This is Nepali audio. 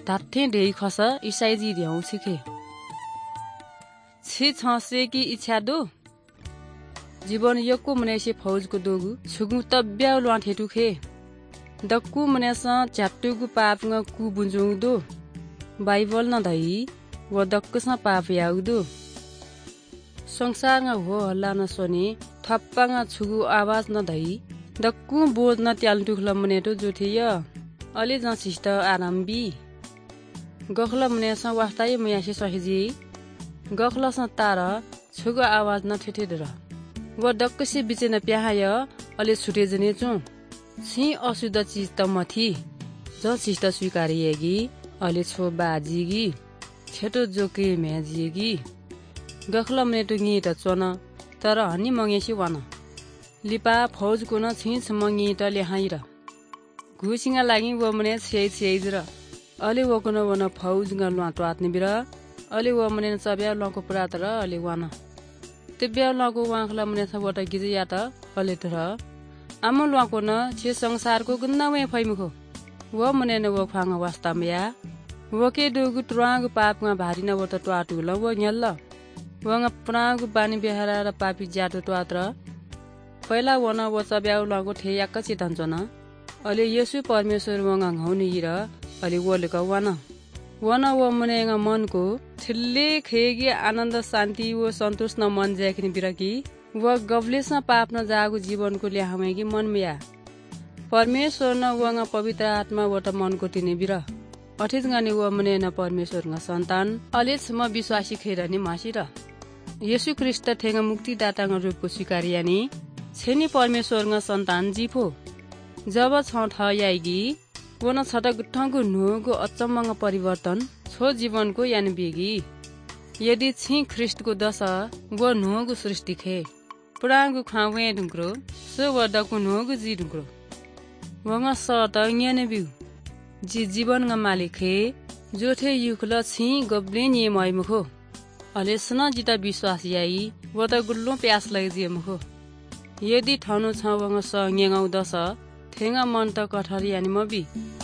धाथे ढेई खस ईसाईजी ध्याउ सिखे छि छसे की इच्छा दो जीवन यको मनेसे फौजको दोगु छुगु तब्याउ ल्वा ठेटुखे दक्कु मनेसा झ्याट्टुगु पापङ कु बुन्जुङ दो बाइबल न धई व दक्कस पाप याउदो संसारङ हो हल्ला न सोने थप्पाङ छुगु आवाज न धई दक्कु बोझ न त्याल्टुखल मनेटो जोथिय अलि ज सिस्ट आरामबी गखल मनेसा वास्ताय मयासे सहिजी गखलस तार छुगु आवाज न ठेठेदर व दक्कसे बिचेन प्याहाय अलि छुटे जने छु छि अशुद्ध चीज त मथि ज सिस्ट स्वीकारिएगी अलि छो बाजीगी छेटो जोके म्याजिएगी गखल मनेटो ङी त चोन तर हनी मंगेसी वन लिपा फौजको न छिछ मंगी त लेहाइर घुसिङा लागि व मने छेइर अलि वकुन वन फौज ग ल्वा ट्वात्ने बिर अलि व मने चब्या लको पुरा तर अलि वन तिब्या लको वाखला मने छ वटा गिजे या त अलि तर आम लको न छे संसारको गुन्नावे फैमुखो व मने न व फाङ वास्तामया वके दोगु ट्रागु पापमा भारी न वटा ट्वाटु ल व न्यल वंग प्रागु बानी बेहरा र पापी ज्याटो ट्वात्र पहिला वन व चब्या लको ठेयाक्क चितन्छ न अलि येशु परमेश्वर वंग घौनी र अलि वलेक वन व मनेङ मनको छिल्ले खेगी आनन्द शान्ति व सन्तोष न मन ज्याकिन बिरकी व गब्लेस पाप न जागु जीवनको ल्याहमेगी मनमिया परमेश्वर न वंग पवित्र आत्मा वटा मनको तिने बिर अठित गने व मने न परमेश्वर न सन्तान अलिस म विश्वासी खैरनी मासिर येशु ख्रीष्ट ठेंग मुक्तिदाता न रूपको स्वीकारियानी छेनी परमेश्वर न सन्तान जिफो जब छ ठ याइगी वन छटा गुठ्ठको नुगो अचम्मङ परिवर्तन छो जीवनको यान बेगी यदि छि ख्रीष्टको दश व नुगो सृष्टि खे पुरागु खावे ढुङ्ग्रो सो वडको नुगो जी ढुङ्ग्रो वङ स त न्याने बिउ जी जीवन ग मालिक खे जोठे युखल छि गब्ले नि मयमुखो अले सन जिता विश्वास याई व त गुल्लो प्यास लगे मुखो यदि ठनु छ वङ स न्यागाउ दश ठेंगा मन त कठरी यानी मबी